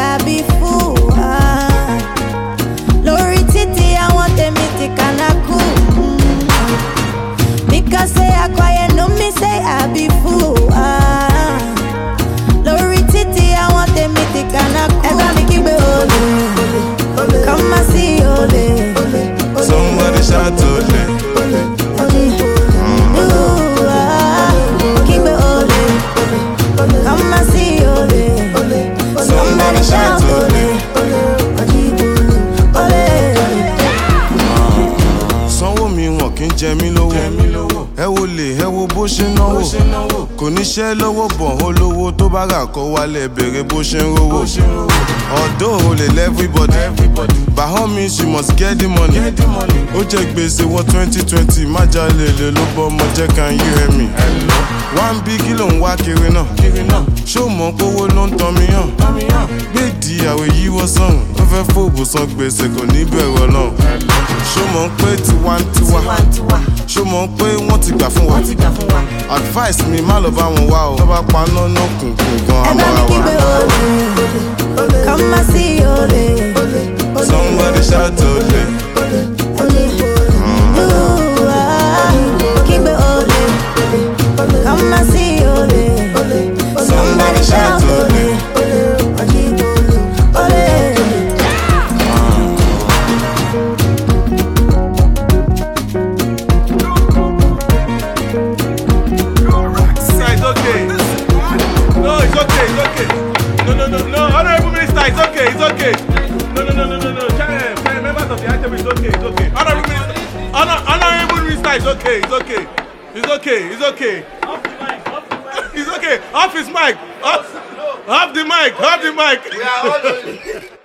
I be fool. Lori Titi, I want them to kanaku. Mika say I quiet, no me say I be fool. Lori Titi, I want them to kanaku. Ever me keep it ole. Come and see ole. Somebody shout ole. Keep it ole. Come and see ole. Somebody shout ole. Sanwó mi wọn kì í jẹ mí lówó. Ẹ wo lè ẹ wo bó ṣe náwó. Kò níṣẹ́ lọ́wọ́ bọ̀ olówó tó bá rà kọ́ wálé bèrè bó ṣe ń rówó. Although o lè everybody, by all means you must get the money. Ó jẹ gbèsè wọ 2020 má jalè lè ló bọ́ ọmọ jẹ́ can you hear me? One big kí ló ń wá kiri náà. Ṣó mọ̀ pé owó ló ń tan mi hàn? Gbèdì àwẹ̀ yíwọ́ sọ̀rùn. Tó fẹ́ fòbò san gbèsè kò ní bẹ̀rù Ọlọ́run. Ṣó mọ̀ pé tiwantiwa. Ṣó mọ̀ pé wọ́n ti gbà fún wa. Advice mi má lọ bá wọn wá o. Tó bá paná náà kùnkùn gan amọ̀ra wa. Come and see ole. Somebody shout ole. Keep it ole. Come and see ole. Somebody shout ole. It's okay. No, it's okay. It's okay. No. Honorable Minister, it's okay. It's okay. No. Members of the item, it's okay. It's okay. Honorable Minister, it's okay. It's okay. It's okay. It's okay. It's okay. Off his mic. Off the mic.